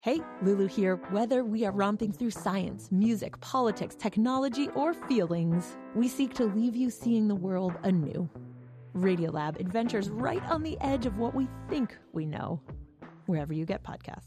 Hey, Lulu here. Whether we are romping through science, music, politics, technology, or feelings, we seek to leave you seeing the world anew. Radiolab adventures right on the edge of what we think we know, wherever you get podcasts.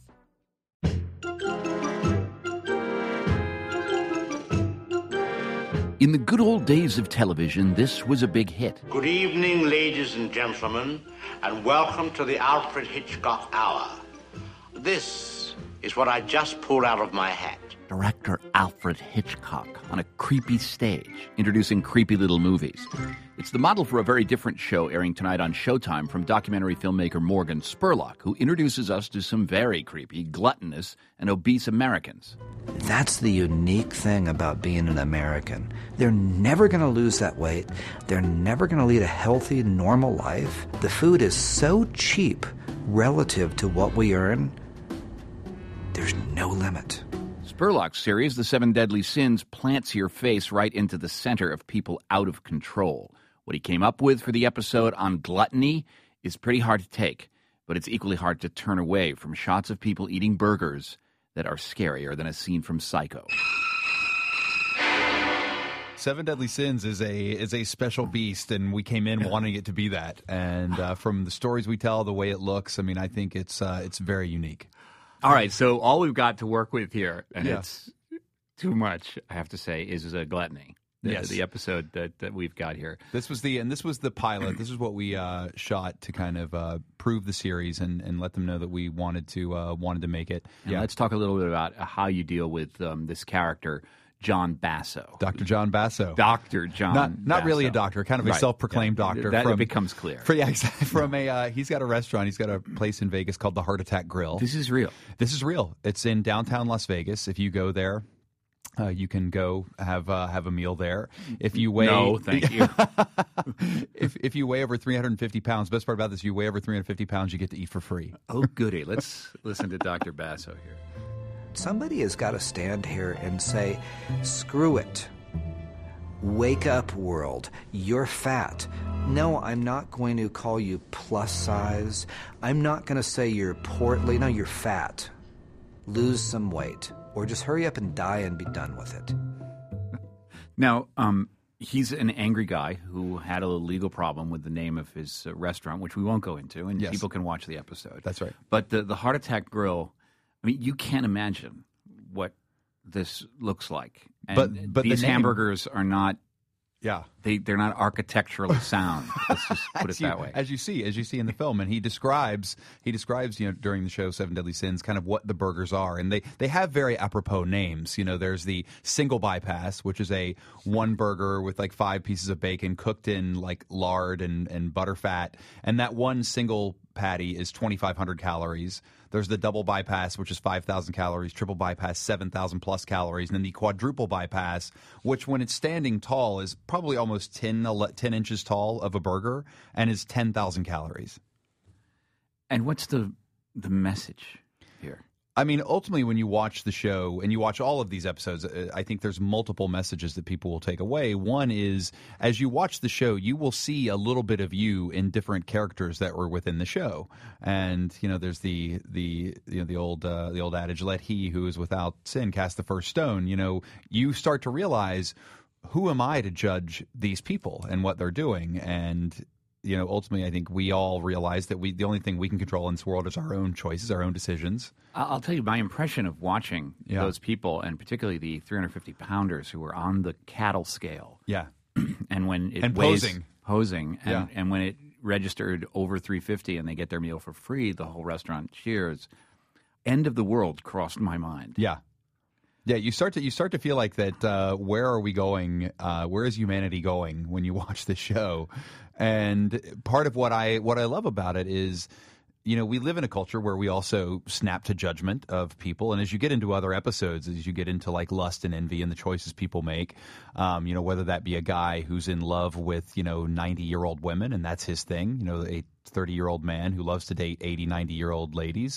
In the good old days of television, this was a big hit. Good evening, ladies and gentlemen, and welcome to the Alfred Hitchcock Hour. This is what I just pulled out of my hat. Director Alfred Hitchcock on a creepy stage, introducing creepy little movies. It's the model for a very different show airing tonight on Showtime from documentary filmmaker Morgan Spurlock, who introduces us to some very creepy, gluttonous, and obese Americans. That's the unique thing about being an American. They're never going to lose that weight. They're never going to lead a healthy, normal life. The food is so cheap relative to what we earn. There's no limit. Spurlock's series, The Seven Deadly Sins, plants your face right into the center of people out of control. What he came up with for the episode on gluttony is pretty hard to take, but it's equally hard to turn away from shots of people eating burgers that are scarier than a scene from Psycho. Seven Deadly Sins is a special beast, and we came in wanting it to be that. And from the stories we tell, the way it looks, I mean, I think it's very unique. All right, so all we've got to work with here, and it's too much, I have to say, is a gluttony. The episode that we've got here. This was the pilot. This is what we shot to kind of prove the series and let them know that we wanted to make it. And let's talk a little bit about how you deal with this character, John Basso. Dr. John Basso. Dr. John Not Basso. really a doctor, kind of a self-proclaimed doctor. That becomes clear. He's got a restaurant. He's got a place in Vegas called the Heart Attack Grill. This is real. It's in downtown Las Vegas. If you go there, you can go have a meal there. If you weigh, no, thank you. if you weigh over 350 pounds, best part about this, you weigh over 350 pounds, you get to eat for free. Oh, goody. Let's listen to Dr. Basso here. Somebody has got to stand here and say, screw it. Wake up, world. You're fat. No, I'm not going to call you plus size. I'm not going to say you're portly. No, you're fat. Lose some weight. Or just hurry up and die and be done with it. Now, he's an angry guy who had a legal problem with the name of his restaurant, which we won't go into, and people can watch the episode. That's right. But the Heart Attack Grill, I mean, you can't imagine what this looks like. And but these the name, hamburgers are not. Yeah, they're not architecturally sound. Let's just put it that way. As you see in the film, and he describes during the show Seven Deadly Sins kind of what the burgers are, and they have very apropos names. There's the single bypass, which is a one burger with like 5 pieces of bacon cooked in like lard and butter fat, and that one single patty is 2,500 calories. There's the double bypass, which is 5,000 calories, triple bypass, 7,000 plus calories, and then the quadruple bypass, which when it's standing tall is probably almost 10 inches tall of a burger and is 10,000 calories. And what's the message here? I mean, ultimately, when you watch the show and you watch all of these episodes, I think there's multiple messages that people will take away. One is, as you watch the show, you will see a little bit of you in different characters that were within the show. And there's the old adage, "Let he who is without sin cast the first stone." You start to realize, who am I to judge these people and what they're doing? And ultimately, I think we all realize that the only thing we can control in this world is our own choices, our own decisions. I'll tell you my impression of watching those people, and particularly the 350-pounders who were on the cattle scale. Yeah. And when it and weighs, posing. And when it registered over 350 and they get their meal for free, the whole restaurant cheers. End of the world crossed my mind. Yeah. Yeah, you start to feel like that. Where are we going? Where is humanity going when you watch the show? And part of what I love about it is, we live in a culture where we also snap to judgment of people. And as you get into other episodes, as you get into like lust and envy and the choices people make, whether that be a guy who's in love with 90-year-old women and that's his thing, a 30-year-old man who loves to date 80, 90-year-old ladies,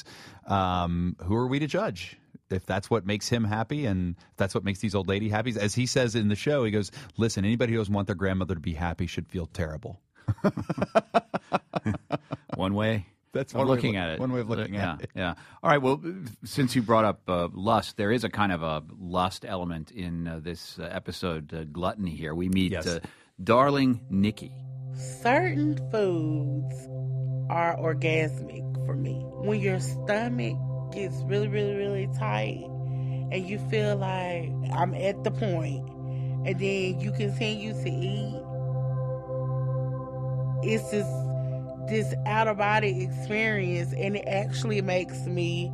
who are we to judge? If that's what makes him happy and if that's what makes these old lady happy. As he says in the show, he goes, listen, anybody who doesn't want their grandmother to be happy should feel terrible. One way. That's one one looking way, at it. One way of looking at it. Yeah. All right. Well, since you brought up lust, there is a kind of a lust element in this episode, Gluttony. Here we meet darling Nikki. Certain foods are orgasmic for me. When your stomach gets really, really, really tight and you feel like I'm at the point, and then you continue to eat, it's just this out-of-body experience, and it actually makes me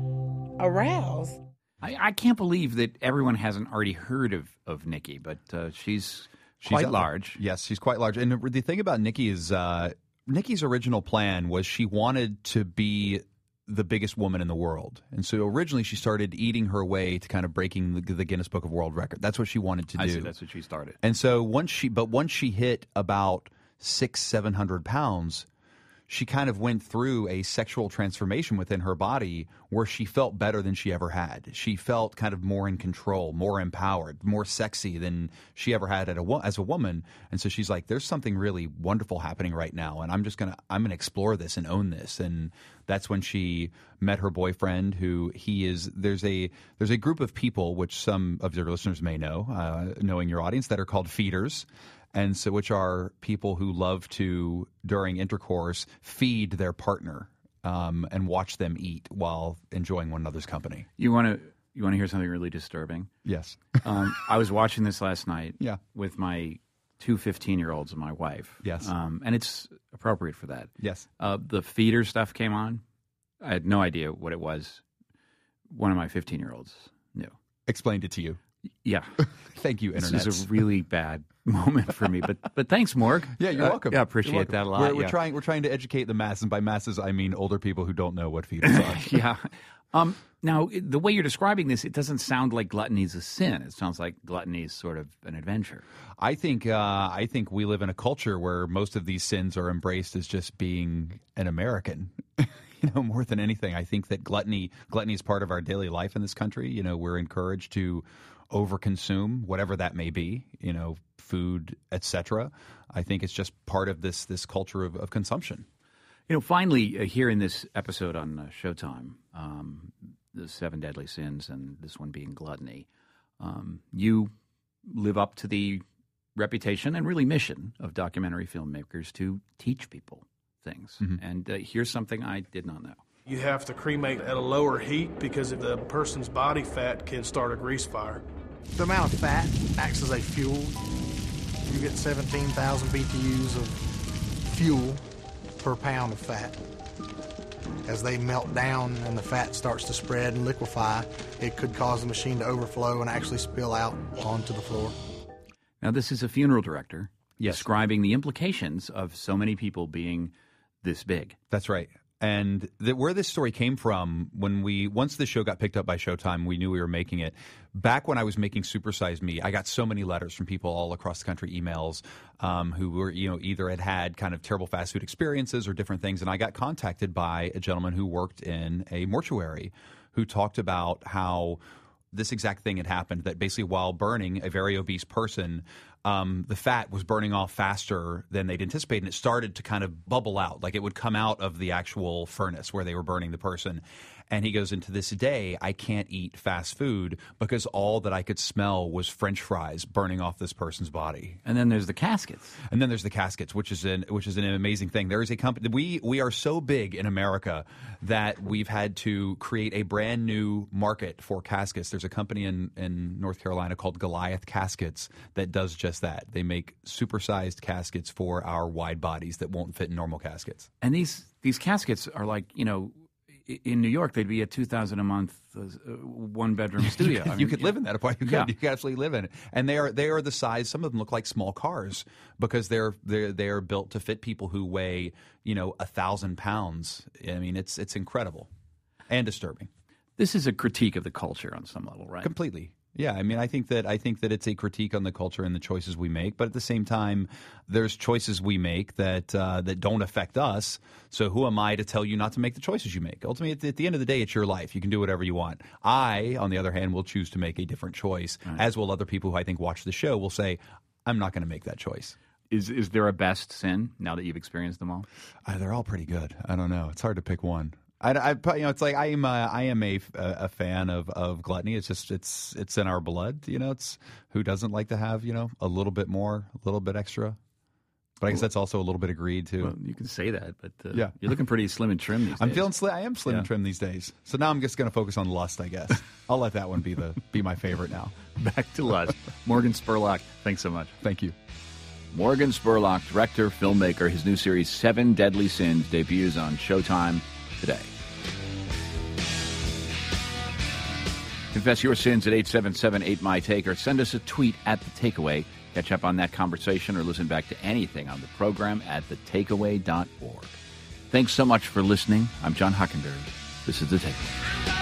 aroused. I can't believe that everyone hasn't already heard of Nikki, but she's quite large. Yes, she's quite large. And the thing about Nikki is Nikki's original plan was she wanted to be the biggest woman in the world. And so originally she started eating her way to kind of breaking the Guinness Book of World Record. That's what she wanted to do. I see, that's what she started. And so once she hit about 600-700 pounds, she kind of went through a sexual transformation within her body where she felt better than she ever had. She felt kind of more in control, more empowered, more sexy than she ever had as a woman. And so she's like, there's something really wonderful happening right now, and I'm going to explore this and own this. And that's when she met her boyfriend, who there's a group of people, which some of your listeners may know, knowing your audience, that are called feeders. And so, which are people who love to, during intercourse, feed their partner and watch them eat while enjoying one another's company. You want to hear something really disturbing? Yes. I was watching this last night. Yeah. With my two 15-year-olds and my wife. Yes. And it's appropriate for that. Yes. The feeder stuff came on. I had no idea what it was. One of my 15-year-olds knew. Explained it to you. Yeah. Thank you, Internet. This is a really bad moment for me, but thanks, Morg. Yeah, you're welcome. Yeah, appreciate that a lot. We're trying to educate the masses, and by masses I mean older people who don't know what feeders are. Yeah. Now, the way you're describing this, it doesn't sound like gluttony is a sin. It sounds like gluttony is sort of an adventure. I think we live in a culture where most of these sins are embraced as just being an American. More than anything, I think that gluttony is part of our daily life in this country. We're encouraged to overconsume, whatever that may be, food, etc. I think it's just part of this culture of consumption. Finally, here in this episode on Showtime, the 7 Deadly Sins, and this one being gluttony, you live up to the reputation and really mission of documentary filmmakers to teach people things. Mm-hmm. And here's something I did not know. You have to cremate at a lower heat because if the person's body fat can start a grease fire. The amount of fat acts as a fuel. You get 17,000 BTUs of fuel per pound of fat. As they melt down and the fat starts to spread and liquefy, it could cause the machine to overflow and actually spill out onto the floor. Now, this is a funeral director Yes. describing the implications of so many people being this big. That's right. And where this story came from, once the show got picked up by Showtime, we knew we were making it. Back when I was making Super Size Me, I got so many letters from people all across the country, emails, who were either had kind of terrible fast food experiences or different things. And I got contacted by a gentleman who worked in a mortuary who talked about how this exact thing had happened, that basically while burning a very obese person, the fat was burning off faster than they'd anticipated, and it started to kind of bubble out, like it would come out of the actual furnace where they were burning the person. And he goes, into this day, I can't eat fast food because all that I could smell was French fries burning off this person's body. And then there's the caskets. And then there's the caskets, which is an amazing thing. There is a company. We are so big in America that we've had to create a brand new market for caskets. There's a company in North Carolina called Goliath Caskets that does just that. They make supersized caskets for our wide bodies that won't fit in normal caskets. And these caskets are like, in New York, they'd be a $2,000 a month, 1-bedroom studio. You could live in that apartment. Yeah. You could absolutely live in it. And they are the size. Some of them look like small cars because they are built to fit people who weigh 1,000 pounds. I mean, it's incredible and disturbing. This is a critique of the culture on some level, right? Completely. Yeah, I mean, I think that it's a critique on the culture and the choices we make, but at the same time, there's choices we make that don't affect us. So who am I to tell you not to make the choices you make? Ultimately, at the end of the day, it's your life. You can do whatever you want. I, on the other hand, will choose to make a different choice, as will other people who I think watch the show will say, I'm not going to make that choice. Is there a best sin now that you've experienced them all? They're all pretty good. I don't know. It's hard to pick one. It's like I am a fan of gluttony. It's just it's in our blood. It's who doesn't like to have a little bit more, a little bit extra. But I guess that's also a little bit of greed too. Well, you can say that, but yeah. You're looking pretty slim and trim these days. I'm feeling slim. I am slim and trim these days. So now I'm just going to focus on lust, I guess. I'll let that one be my favorite now. Back to lust. Morgan Spurlock, thanks so much. Thank you. Morgan Spurlock, director, filmmaker. His new series, 7 Deadly Sins, debuts on Showtime today. Confess your sins at 877-8MY-TAKE or send us a tweet at The Takeaway. Catch up on that conversation or listen back to anything on the program at thetakeaway.org. Thanks so much for listening. I'm John Hockenberry. This is The Takeaway.